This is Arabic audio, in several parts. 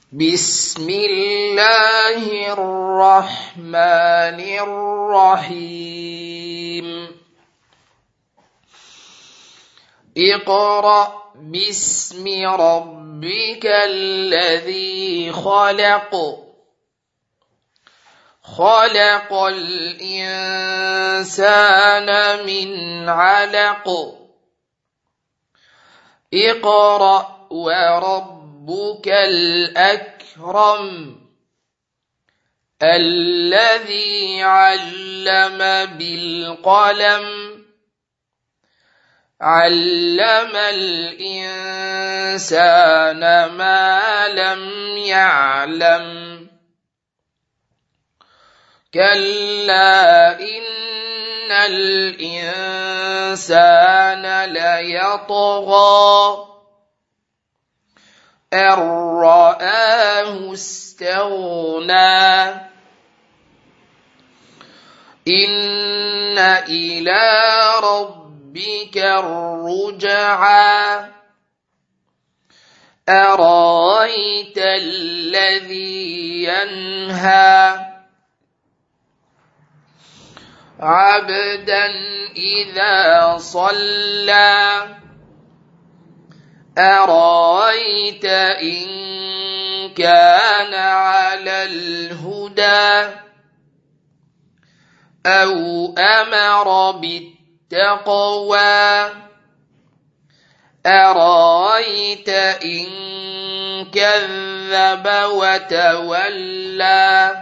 بسم الله الرحمن الرحيم اقرأ باسم ربك الذي خلق خلق الإنسان من علق اقرأ وربك الأكرم الذي علم بالقلم علم الإنسان ما لم يعلم كلا إن الإنسان ليطغى أن رآه استغنى إن إلى ربك الرجعى أرأيت الذي ينهى عبدا إذا صلى أرأيت إن كان على الهدى أو أمر بالتقوى أرأيت إن كذب وتولى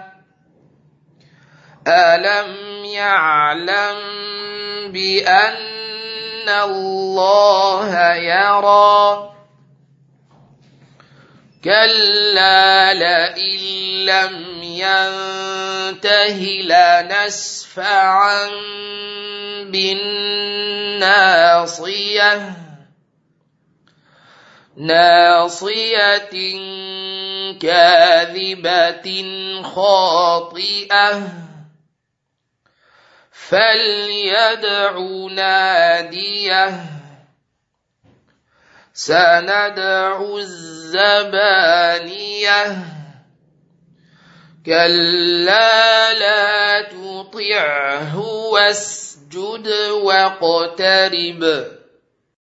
ألم يعلم بأن الله يرى كلا لئن لم ينته لنسفعا بالناصية ناصية كاذبة خاطئة فليدع ناديه سندع الزبانية كلا لا تطعه واسجد واقترب